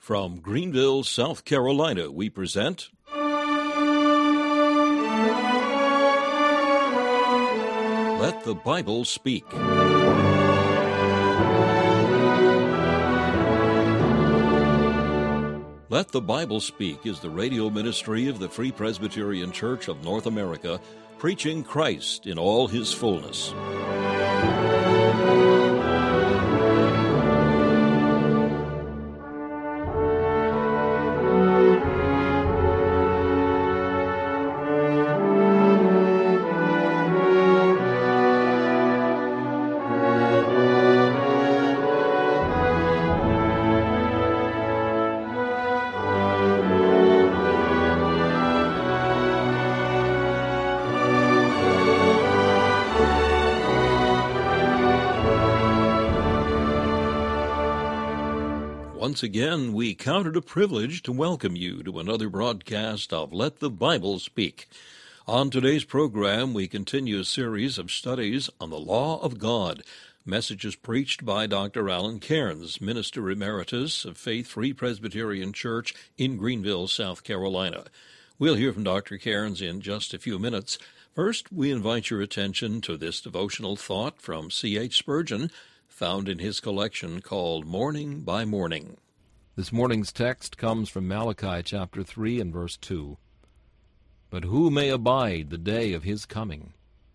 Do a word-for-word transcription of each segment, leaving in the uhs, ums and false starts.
From Greenville, South Carolina, we present Let the Bible Speak. Let the Bible Speak is the radio ministry of the Free Presbyterian Church of North America, preaching Christ in all his fullness. Once again, we count it a privilege to welcome you to another broadcast of Let the Bible Speak. On today's program, we continue a series of studies on the law of God, messages preached by Doctor Alan Cairns, Minister Emeritus of Faith Free Presbyterian Church in Greenville, South Carolina. We'll hear from Doctor Cairns in just a few minutes. First, we invite your attention to this devotional thought from C H Spurgeon, found in his collection called Morning by Morning. This morning's text comes from Malachi chapter three and verse two. But who may abide the day of his coming?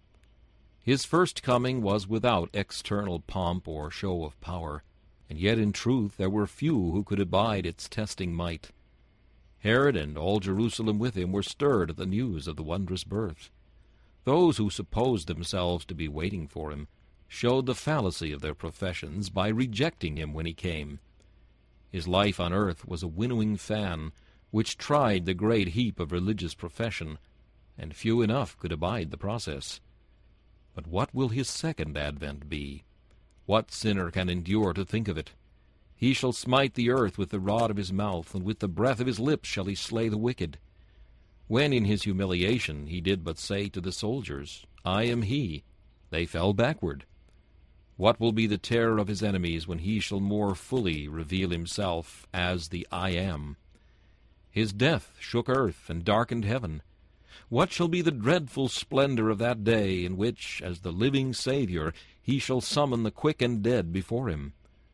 His first coming was without external pomp or show of power, and yet in truth there were few who could abide its testing might. Herod and all Jerusalem with him were stirred at the news of the wondrous birth. Those who supposed themselves to be waiting for him showed the fallacy of their professions by rejecting him when he came. His life on earth was a winnowing fan, which tried the great heap of religious profession, and few enough could abide the process. But what will his second advent be? What sinner can endure to think of it? He shall smite the earth with the rod of his mouth, and with the breath of his lips shall he slay the wicked. When in his humiliation he did but say to the soldiers, I am he, they fell backward. What will be the terror of his enemies when he shall more fully reveal himself as the I Am? His death shook earth and darkened heaven. What shall be the dreadful splendor of that day in which, as the living Savior, he shall summon the quick and dead before him?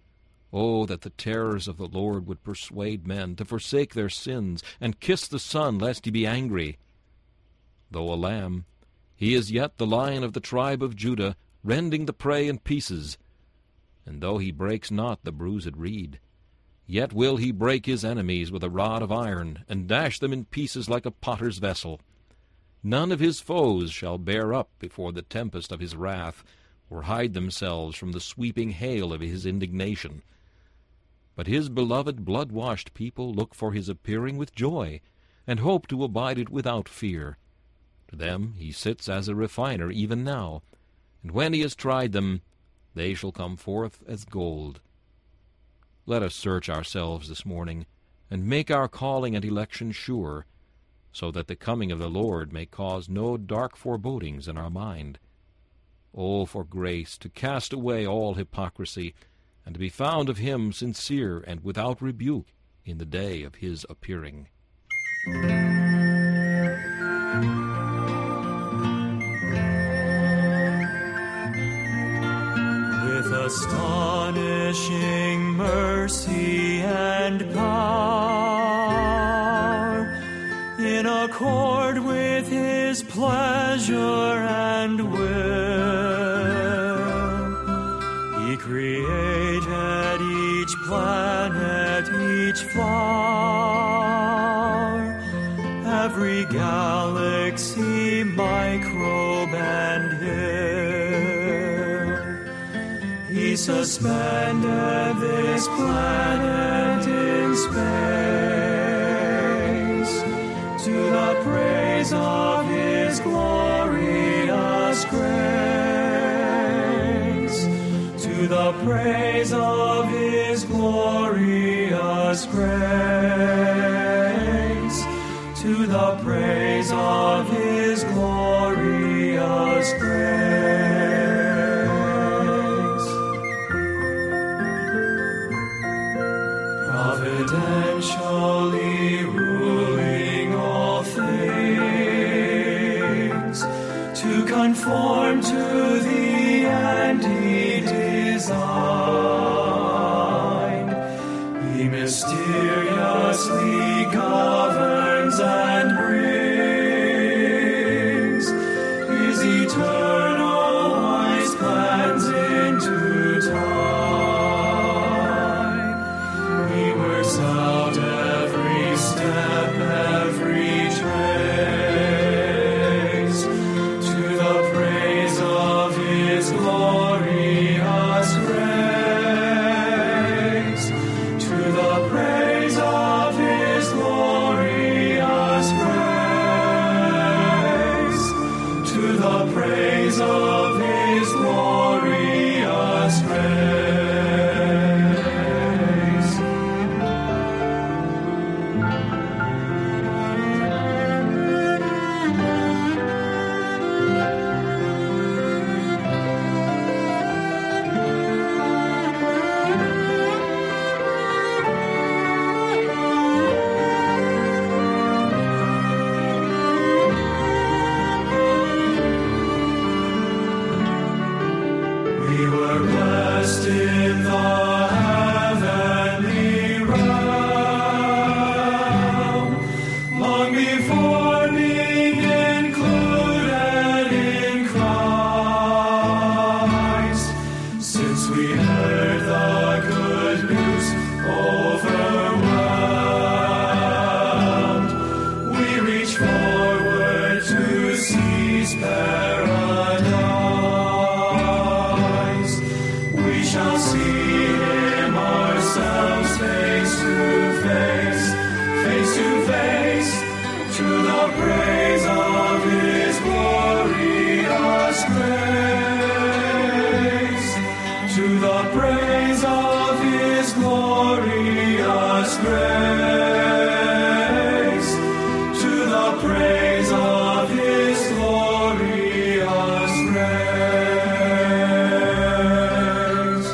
Oh, that the terrors of the Lord would persuade men to forsake their sins and kiss the Son, lest he be angry. Though a lamb, he is yet the Lion of the tribe of Judah, rending the prey in pieces. And though he breaks not the bruised reed, yet will he break his enemies with a rod of iron, and dash them in pieces like a potter's vessel. None of his foes shall bear up before the tempest of his wrath, or hide themselves from the sweeping hail of his indignation. But his beloved blood-washed people look for his appearing with joy, and hope to abide it without fear. To them he sits as a refiner even now, and when he has tried them, they shall come forth as gold. Let us search ourselves this morning, and make our calling and election sure, so that the coming of the Lord may cause no dark forebodings in our mind. Oh, for grace to cast away all hypocrisy, and to be found of him sincere and without rebuke in the day of his appearing. Astonishing mercy and power, in accord with his pleasure and will, he created each planet, each flower, every galaxy, microbe, and hill. He suspended this planet in space to the praise of his glorious grace, to the praise of his glorious grace, to the praise of his glorious grace. Providence. mysteriously governs and brings his eternal wise plans into time. He works out every step, every trace, to the praise of his glorious grace, to the praise of his glorious grace, to the praise of his glorious grace. We were blessed in the heavenly realm, long before being included in Christ. Since we heard the good news, overwhelmed, we reach forward to seize paradise. We shall see him ourselves face to face, face to face, to the praise of his glorious grace, to the praise of his glorious grace, to the praise of his glorious grace.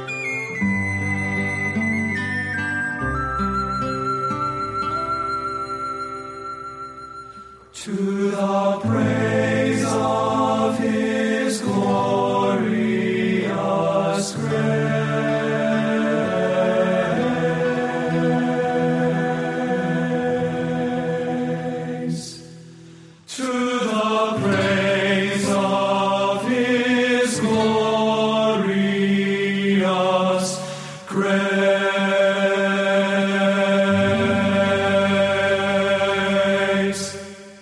To the praise of his glorious grace. To the praise of his glorious grace.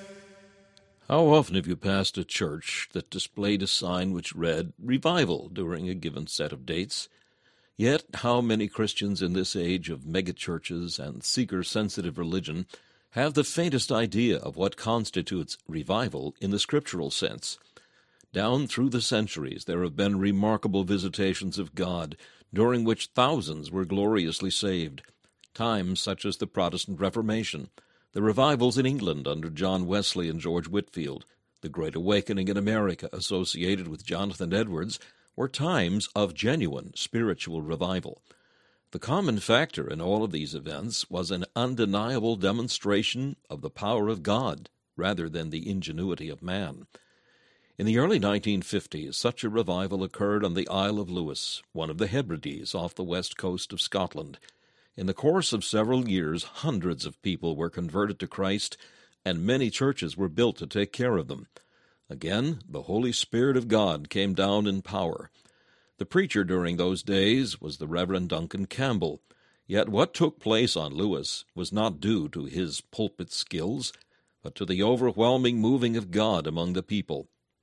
How often have you passed a church that displayed a sign which read "Revival" during a given set of dates? Yet how many Christians in this age of megachurches and seeker-sensitive religion have the faintest idea of what constitutes revival in the scriptural sense? Down through the centuries there have been remarkable visitations of God, during which thousands were gloriously saved. Times such as the Protestant Reformation, the revivals in England under John Wesley and George Whitefield, the Great Awakening in America associated with Jonathan Edwards, were times of genuine spiritual revival. The common factor in all of these events was an undeniable demonstration of the power of God rather than the ingenuity of man. In the early nineteen fifties, such a revival occurred on the Isle of Lewis, one of the Hebrides off the west coast of Scotland. In the course of several years, hundreds of people were converted to Christ, and many churches were built to take care of them. Again, the Holy Spirit of God came down in power. The preacher during those days was the Reverend Duncan Campbell. Yet what took place on Lewis was not due to his pulpit skills, but to the overwhelming moving of God among the people.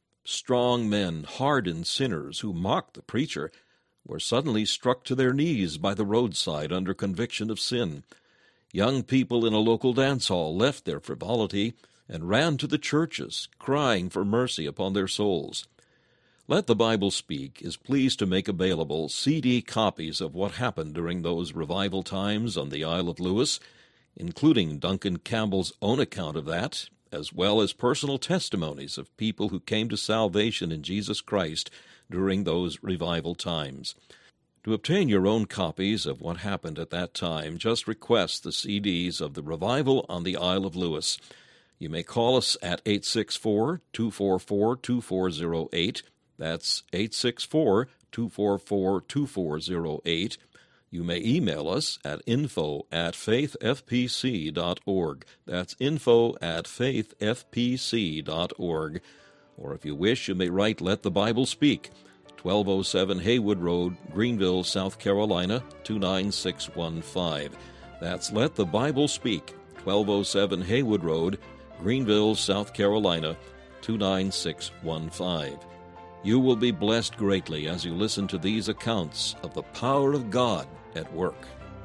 Strong men, hardened sinners who mocked the preacher, were suddenly struck to their knees by the roadside under conviction of sin. Young people in a local dance hall left their frivolity and ran to the churches, crying for mercy upon their souls. Let the Bible Speak is pleased to make available C D copies of what happened during those revival times on the Isle of Lewis, including Duncan Campbell's own account of that, as well as personal testimonies of people who came to salvation in Jesus Christ during those revival times. To obtain your own copies of what happened at that time, just request the C Ds of the Revival on the Isle of Lewis. You may call us at eight six four, two four four, two four zero eight. That's eight six four, two four four, two four zero eight. You may email us at info at faithfpc.org. That's info at faithfpc.org. Or if you wish, you may write Let the Bible Speak, twelve oh seven Haywood Road, Greenville, South Carolina, two nine six one five. That's Let the Bible Speak, twelve oh seven Haywood Road, Greenville, South Carolina, two nine six one five. You will be blessed greatly as you listen to these accounts of the power of God at work.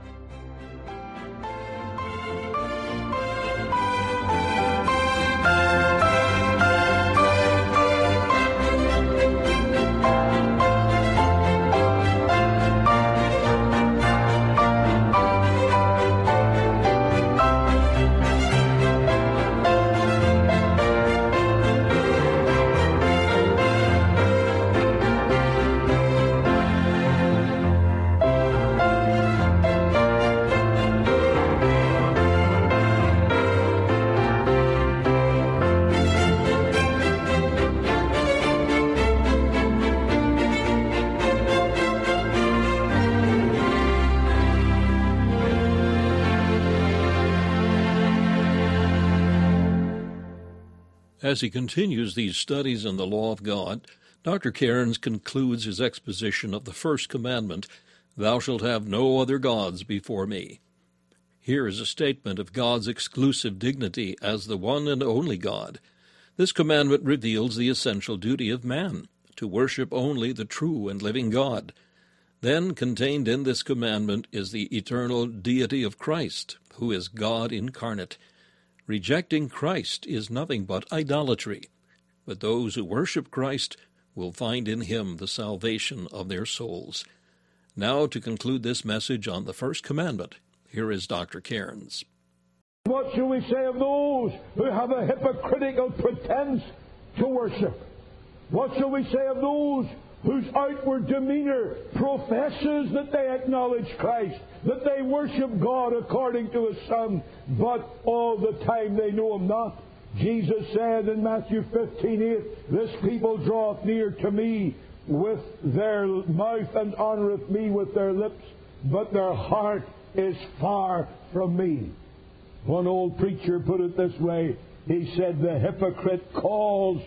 As he continues these studies in the law of God, Doctor Cairns concludes his exposition of the first commandment, "Thou shalt have no other gods before me." Here is a statement of God's exclusive dignity as the one and only God. This commandment reveals the essential duty of man, to worship only the true and living God. Then, contained in this commandment is the eternal deity of Christ, who is God incarnate. Rejecting Christ is nothing but idolatry, but those who worship Christ will find in him the salvation of their souls. Now, to conclude this message on the first commandment, here is Doctor Cairns. What shall we say of those who have a hypocritical pretense to worship? What shall we say of those whose outward demeanor professes that they acknowledge Christ, that they worship God according to His Son, but all the time they know Him not? Jesus said in Matthew fifteen eight, "This people draweth near to me with their mouth and honoureth me with their lips, but their heart is far from me." One old preacher put it this way. He said, "The hypocrite calls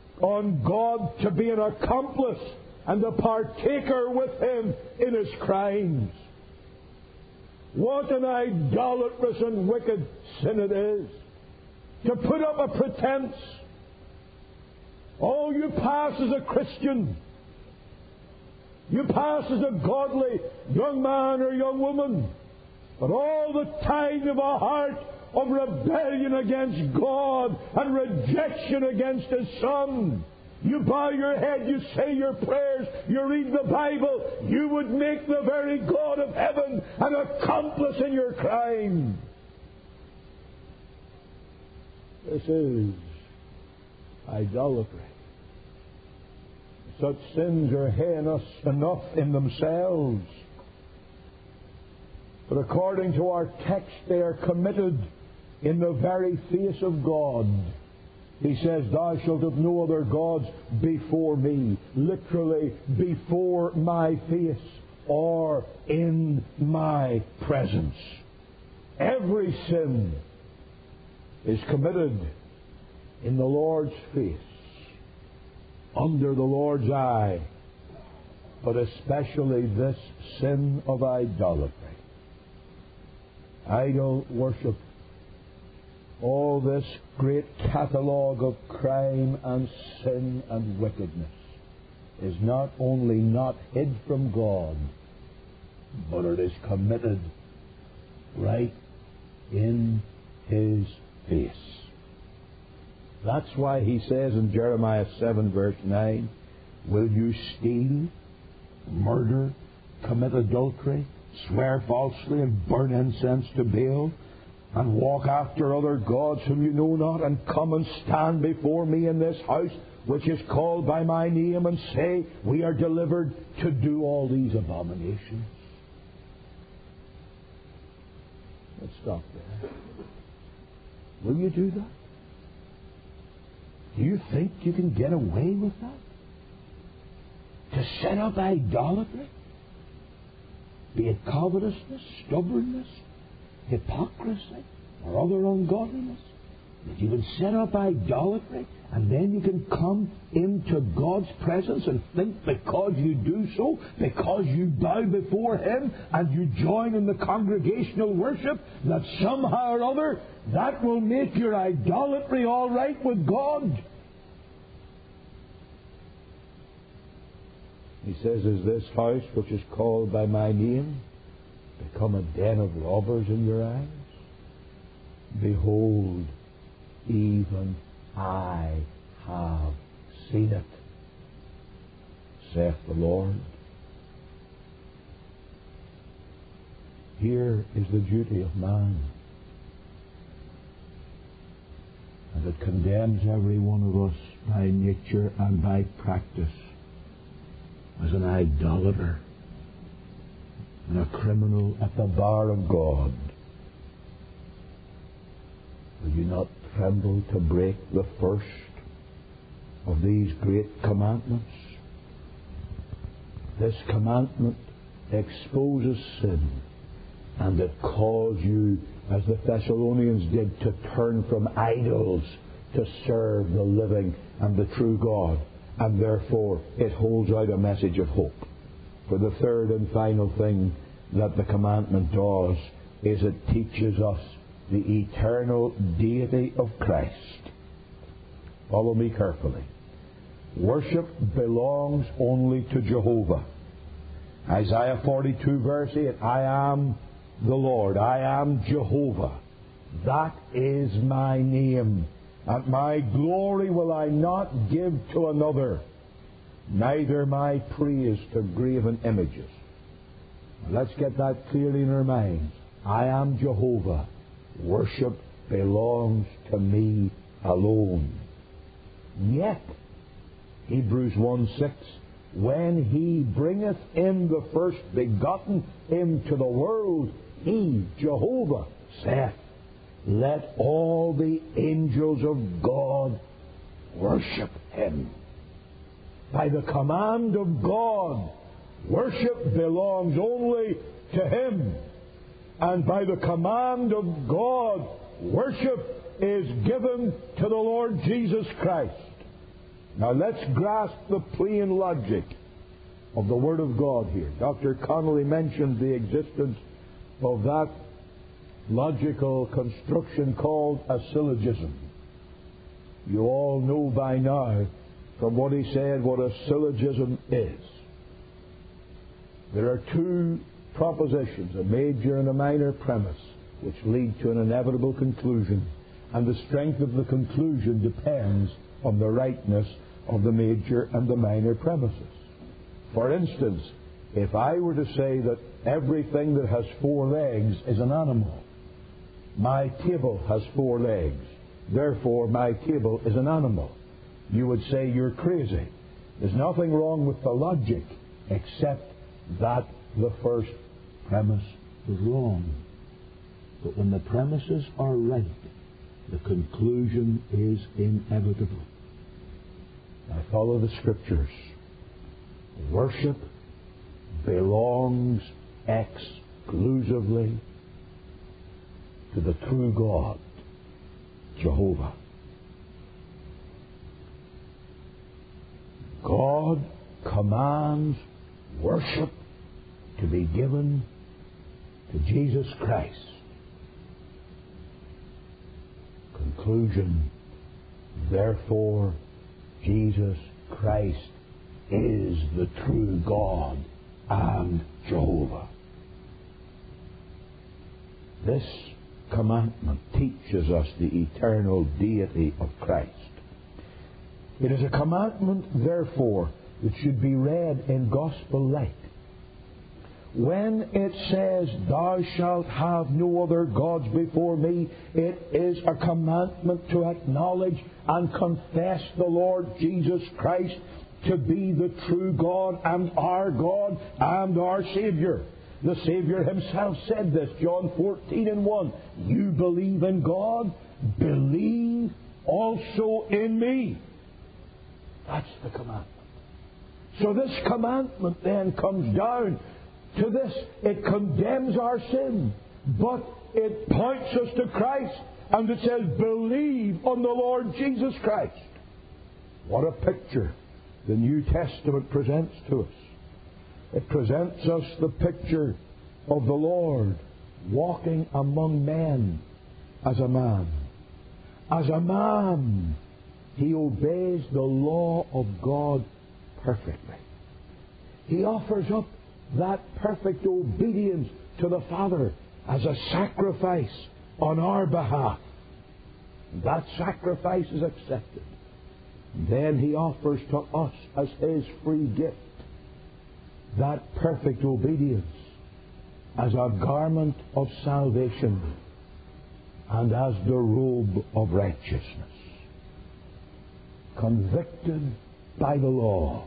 on God to be an accomplice and a partaker with Him in his crimes." What an idolatrous and wicked sin it is to put up a pretense. Oh, you pass as a Christian. You pass as a godly young man or young woman. But all the time of a heart of rebellion against God and rejection against His Son. You bow your head, you say your prayers, you read the Bible. You would make the very God of heaven an accomplice in your crime. This is idolatry. Such sins are heinous enough in themselves. But according to our text, they are committed in the very face of God. He says, "Thou shalt have no other gods before me." Literally, before my face or in my presence. Every sin is committed in the Lord's face, under the Lord's eye, but especially this sin of idolatry. Idol worship. All this great catalogue of crime and sin and wickedness is not only not hid from God, but it is committed right in His face. That's why He says in Jeremiah seven verse nine, "Will you steal, murder, commit adultery, swear falsely, and burn incense to Baal, and walk after other gods whom you know not, and come and stand before me in this house which is called by my name, and say, we are delivered to do all these abominations?" Let's stop there. Will you do that? Do you think you can get away with that? To set up idolatry? be it covetousness, stubbornness, hypocrisy, or other ungodliness, that you can set up idolatry, and then you can come into God's presence and think because you do so, because you bow before Him and you join in the congregational worship, that somehow or other that will make your idolatry all right with God. He says, is this house which is called by my name become a den of robbers in your eyes? Behold, even I have seen it, saith the Lord. Here is the duty of man, and it condemns every one of us by nature and by practice as an idolater and a criminal at the bar of God. Will you not tremble to break the first of these great commandments? This commandment exposes sin, and it calls you, as the Thessalonians did, to turn from idols to serve the living and the true God. And therefore it holds out a message of hope. For the third and final thing that the commandment does is it teaches us the eternal deity of Christ. Follow me carefully. Worship belongs only to Jehovah. Isaiah forty-two verse eight, I am the Lord, I am Jehovah. That is my name. And my glory will I not give to another, neither my praise to graven images. Now let's get that clearly in our minds. I am Jehovah. Worship belongs to me alone. Yet, Hebrews one six, when He bringeth in the first begotten into the world, He, Jehovah, saith, let all the angels of God worship Him. By the command of God, worship belongs only to Him. And by the command of God, worship is given to the Lord Jesus Christ. Now let's grasp the plain logic of the Word of God here. Doctor Connolly mentioned the existence of that logical construction called a syllogism. You all know by now from what he said what a syllogism is. There are two propositions, a major and a minor premise, which lead to an inevitable conclusion, and the strength of the conclusion depends on the rightness of the major and the minor premises. For instance, if I were to say that everything that has four legs is an animal, my table has four legs, therefore my table is an animal, you would say you're crazy. There's nothing wrong with the logic except that the first premise is wrong. But when the premises are right, the conclusion is inevitable. Now follow the Scriptures. Worship belongs exclusively to the true God, Jehovah. God commands worship to be given to Jesus Christ. Conclusion, therefore, Jesus Christ is the true God and Jehovah. This commandment teaches us the eternal deity of Christ. It is a commandment, therefore, that should be read in gospel light. When it says, thou shalt have no other gods before me, it is a commandment to acknowledge and confess the Lord Jesus Christ to be the true God and our God and our Savior. The Savior Himself said this, John fourteen and one, you believe in God, believe also in me. That's the commandment. So this commandment then comes down to this. It condemns our sin, but it points us to Christ, and it says, believe on the Lord Jesus Christ. What a picture the New Testament presents to us. It presents us the picture of the Lord walking among men as a man. As a man, He obeys the law of God perfectly. He offers up that perfect obedience to the Father as a sacrifice on our behalf. That sacrifice is accepted. Then He offers to us as His free gift that perfect obedience as a garment of salvation and as the robe of righteousness. Convicted by the law,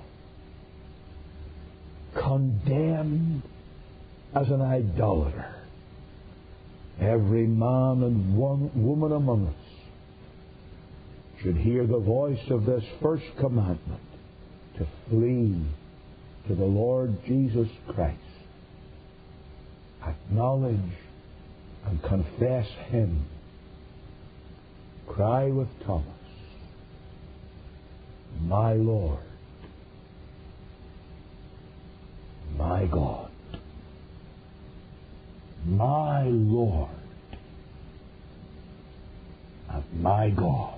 condemned as an idolater, every man and one woman among us should hear the voice of this first commandment to flee to the Lord Jesus Christ. Acknowledge and confess Him. Cry with Thomas, my Lord, my God, my Lord, and my God.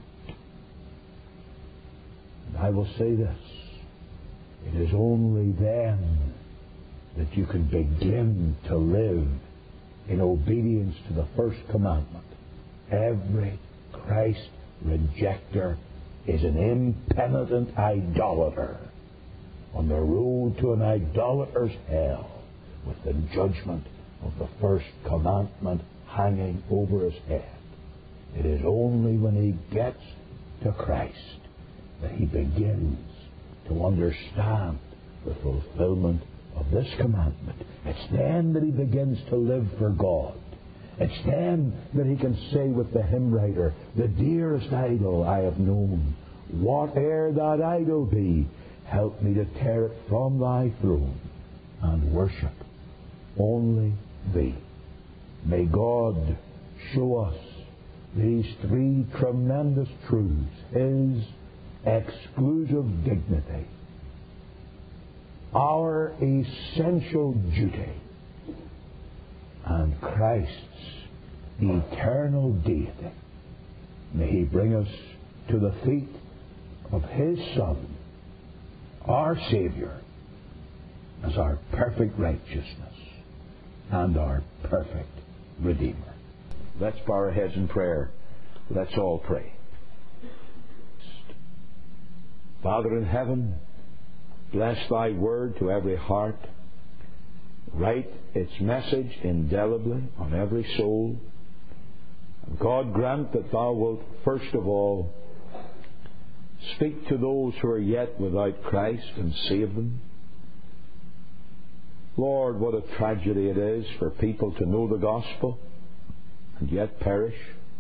And I will say this, it is only then that you can begin to live in obedience to the first commandment. Every Christ rejecter is an impenitent idolater on the road to an idolater's hell, with the judgment of the first commandment hanging over his head. It is only when he gets to Christ that he begins to understand the fulfillment of this commandment. It's then that he begins to live for God. It's then that he can say with the hymn writer, the dearest idol I have known, whate'er that idol be, help me to tear it from thy throne and worship only thee. May God show us these three tremendous truths: His exclusive dignity, our essential duty, and Christ's eternal deity. May He bring us to the feet of His Son, our Savior, as our perfect righteousness and our perfect Redeemer. Let's bow our heads in prayer. Let's all pray. Father in heaven, bless Thy word to every heart. Write its message indelibly on every soul. And God, grant that Thou wilt first of all speak to those who are yet without Christ and save them. Lord, what a tragedy it is for people to know the gospel and yet perish.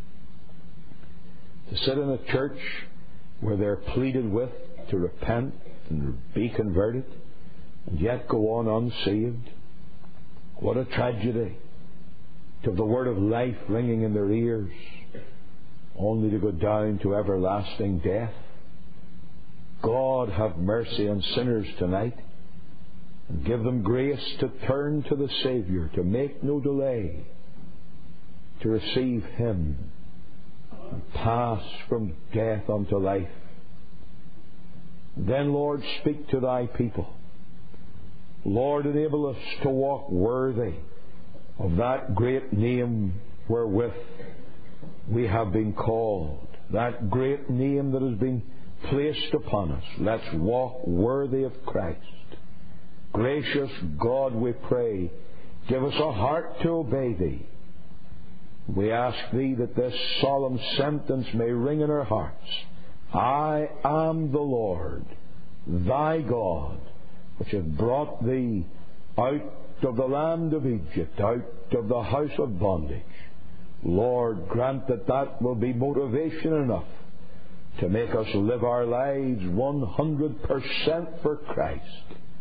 To sit in a church where they're pleaded with to repent and be converted and yet go on unsaved. What a tragedy to have the word of life ringing in their ears only to go down to everlasting death. God, have mercy on sinners tonight and give them grace to turn to the Saviour, to make no delay, to receive Him and pass from death unto life. Then, Lord, speak to Thy people. Lord, enable us to walk worthy of that great name wherewith we have been called, that great name that has been placed upon us. Let's walk worthy of Christ. Gracious God, we pray, give us a heart to obey Thee. We ask Thee that this solemn sentence may ring in our hearts. I am the Lord, Thy God, which hath brought thee out of the land of Egypt, out of the house of bondage. Lord, grant that that will be motivation enough to make us live our lives one hundred percent for Christ,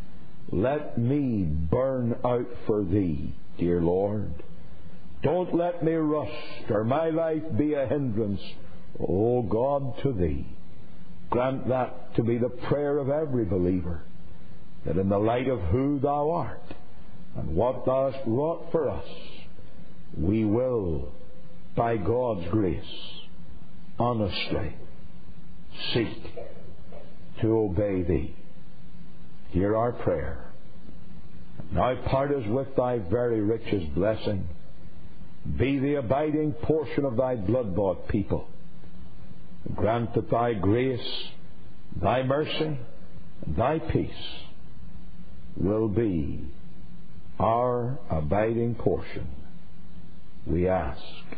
let me burn out for Thee, dear Lord. Don't let me rust or my life be a hindrance, O God, to Thee. Grant that to be the prayer of every believer, that in the light of who Thou art and what Thou hast wrought for us, we will, by God's grace, honestly seek to obey Thee. Hear our prayer. Now part us with Thy very richest blessing. Be the abiding portion of Thy blood-bought people. Grant that Thy grace, Thy mercy, and Thy peace will be our abiding portion. We ask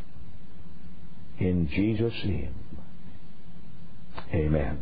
in Jesus' name. Amen.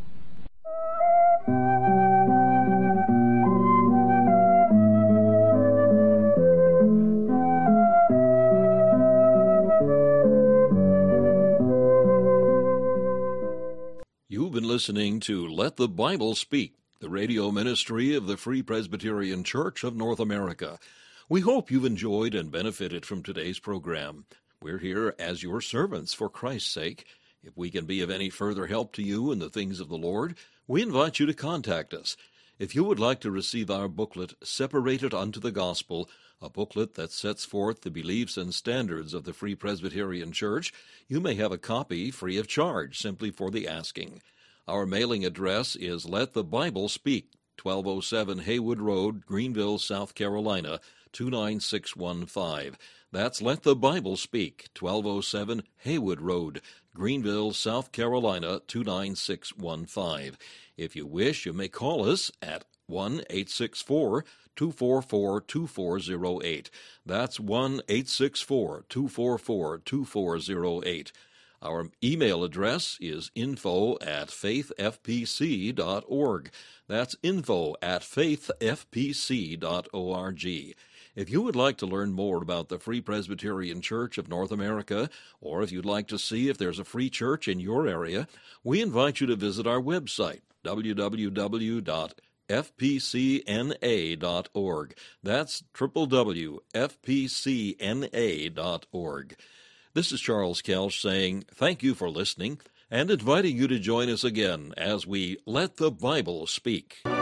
You've been listening to Let the Bible Speak, the radio ministry of the Free Presbyterian Church of North America. We hope you've enjoyed and benefited from today's program. We're here as your servants for Christ's sake. If we can be of any further help to you in the things of the Lord, we invite you to contact us. If you would like to receive our booklet, Separated Unto the Gospel, a booklet that sets forth the beliefs and standards of the Free Presbyterian Church, you may have a copy free of charge, simply for the asking. Our mailing address is Let the Bible Speak, twelve oh seven Haywood Road, Greenville, South Carolina, two nine six one five. That's Let the Bible Speak, twelve oh seven Haywood Road, Greenville, South Carolina, two nine six one five. If you wish, you may call us at one eight six four, two four four, two four zero eight. That's one eight six four, two four four, two four zero eight. Our email address is info at faith f p c dot org. That's info at faith f p c dot org. If you would like to learn more about the Free Presbyterian Church of North America, or if you'd like to see if there's a free church in your area, we invite you to visit our website, w w w dot f p c n a dot org. That's w w w dot f p c n a dot org. This is Charles Kelsch saying thank you for listening and inviting you to join us again as we Let the Bible Speak.